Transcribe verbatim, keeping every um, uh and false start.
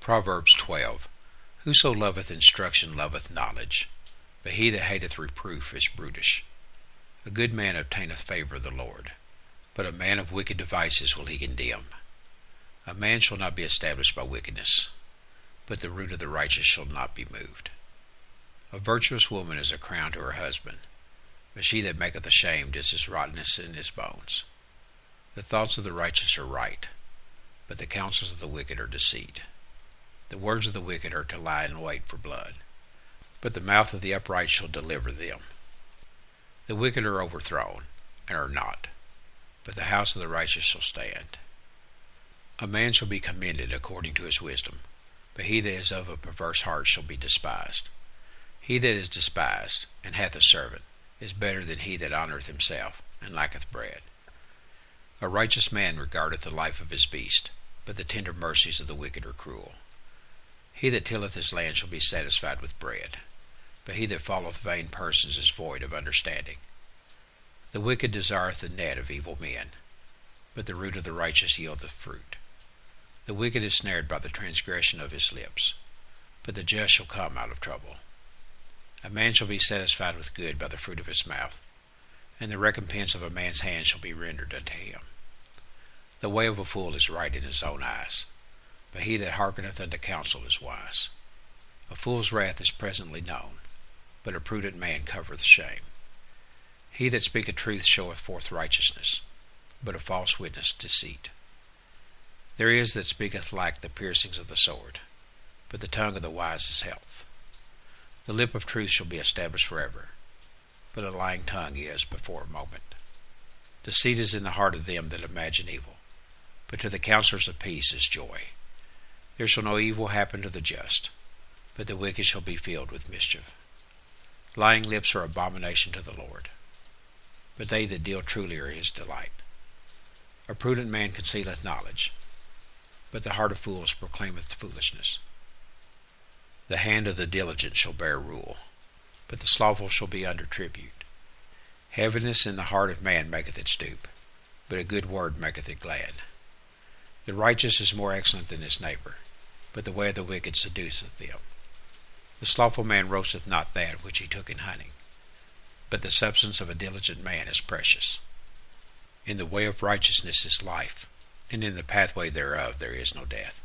Proverbs twelve. Whoso loveth instruction loveth knowledge, but he that hateth reproof is brutish. A good man obtaineth favour of the Lord, but a man of wicked devices will he condemn. A man shall not be established by wickedness, but the root of the righteous shall not be moved. A virtuous woman is a crown to her husband, but she that maketh ashamed is his rottenness in his bones. The thoughts of the righteous are right, but the counsels of the wicked are deceit. The words of the wicked are to lie in wait for blood, but the mouth of the upright shall deliver them. The wicked are overthrown, and are not, but the house of the righteous shall stand. A man shall be commended according to his wisdom, but he that is of a perverse heart shall be despised. He that is despised, and hath a servant, is better than he that honoureth himself, and lacketh bread. A righteous man regardeth the life of his beast, but the tender mercies of the wicked are cruel. He that tilleth his land shall be satisfied with bread, but he that followeth vain persons is void of understanding. The wicked desireth the net of evil men, but the root of the righteous yieldeth fruit. The wicked is snared by the transgression of his lips, but the just shall come out of trouble. A man shall be satisfied with good by the fruit of his mouth, and the recompense of a man's hand shall be rendered unto him. The way of a fool is right in his own eyes, but he that hearkeneth unto counsel is wise. A fool's wrath is presently known, but a prudent man covereth shame. He that speaketh truth showeth forth righteousness, but a false witness deceit. There is that speaketh like the piercings of the sword, but the tongue of the wise is health. The lip of truth shall be established forever, but a lying tongue is before a moment. Deceit is in the heart of them that imagine evil, but to the counselors of peace is joy. There shall no evil happen to the just, but the wicked shall be filled with mischief. Lying lips are abomination to the Lord, but they that deal truly are his delight. A prudent man concealeth knowledge, but the heart of fools proclaimeth foolishness. The hand of the diligent shall bear rule, but the slothful shall be under tribute. Heaviness in the heart of man maketh it stoop, but a good word maketh it glad. The righteous is more excellent than his neighbor, but the way of the wicked seduceth them. The slothful man roasteth not that which he took in hunting, but the substance of a diligent man is precious. In the way of righteousness is life, and in the pathway thereof there is no death.